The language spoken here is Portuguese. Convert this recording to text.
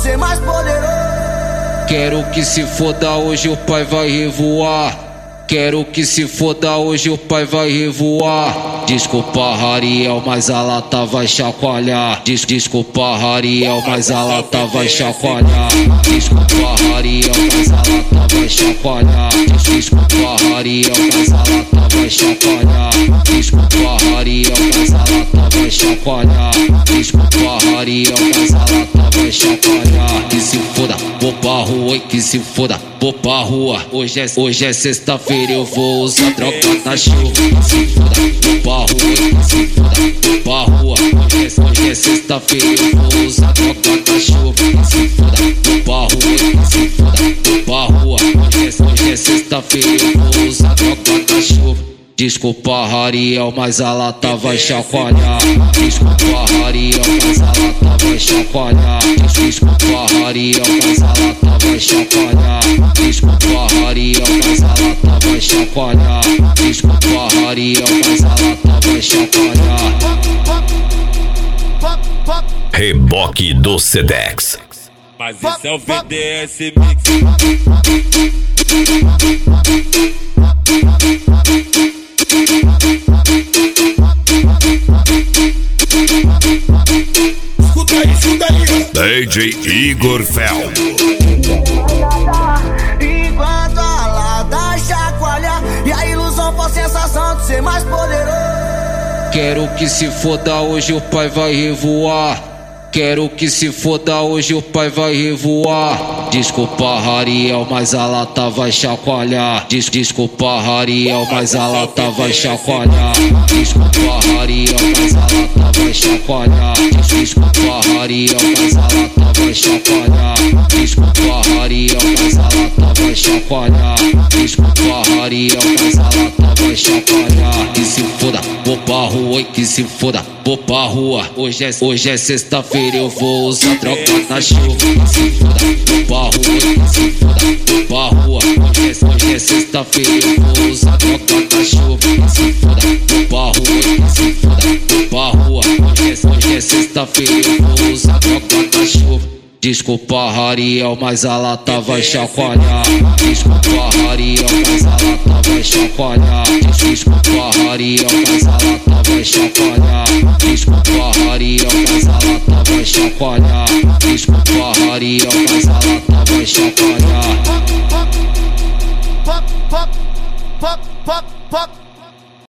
ser mais poderoso. Quero que se foda, hoje o pai vai revoar. Quero que se foda, hoje o pai vai revoar. Desculpa, Rariel, mas a lata vai chacoalhar. Desculpa, Rariel, mas a lata vai chacoalhar. Desculpa, Rariel, mas a lata vai chacoalhar. Desculpa, Rariel, mas a lata vai chacoalhar. Desculpa, Rariel, mas a lata vai chacoalhar. Desculpa, Rariel, mas a lata vai chacoalhar. Que se foda, vou pra rua e que se foda, vou pra rua. Hoje é sexta-feira, eu vou usar droga na chuva. Que se foda, vou pra rua e que se foda, vou pra rua. Hoje é sexta-feira, eu vou usar droga na chuva. Que se foda, vou pra rua e que se foda, vou pra rua. Hoje é sexta-feira, eu vou usar droga na chuva. Desculpa, Rariel, mas a lata vai chacoalhar. Desculpa, Rariel, mas a lata vai chacoalhar. Desculpa, Rariel, mas a lata vai chacoalhar. Desculpa, Rariel, mas a lata vai chacoalhar. Desculpa, Rariel, mas a lata vai chacoalhar. Reboque do Sedex. Mas isso é o VDS Mix. Escuta aí. DJ Igor Fel. Enquanto a lata chacoalha e a ilusão for sensação de ser mais poderoso. Quero que se foda, hoje o pai vai revoar. Quero que se foda, hoje o pai vai revoar. Desculpa, Rariel, mas a lata vai chacoalhar. Desculpa, Rariel, mas a lata vai chacoalhar. Desculpa, Rariel, mas a lata vai chacoalhar. Desculpa, Rariel, mas a lata vai chacoalhar. Desculpa, Rariel, mas a lata vai chacoalhar. Desculpa, Rariel, mas a lata vai chacoalhar. Que se foda, vou pra rua e que se foda, vou pra rua. Hoje é sexta-feira, eu vou usar droga na chuva. Que se foda, vou pra rua e que se foda, vou pra rua. Hoje é sexta-feira, eu vou usar droga na chuva. Que se foda, vou pra rua e que se foda, vou pra rua. Hoje é sexta-feira, eu vou usar droga na chuva. Desculpa, Rariel, mas a lata vai chacoalhar. Desculpa, Rariel, mas a lata vai chacoalhar. Desculpa, Rariel, mas a lata vai chacoalhar. Desculpa, Rariel, mas a lata vai chacoalhar. Desculpa, Rariel, mas a lata vai chacoalhar. Pop, pop, pop, pop, pop.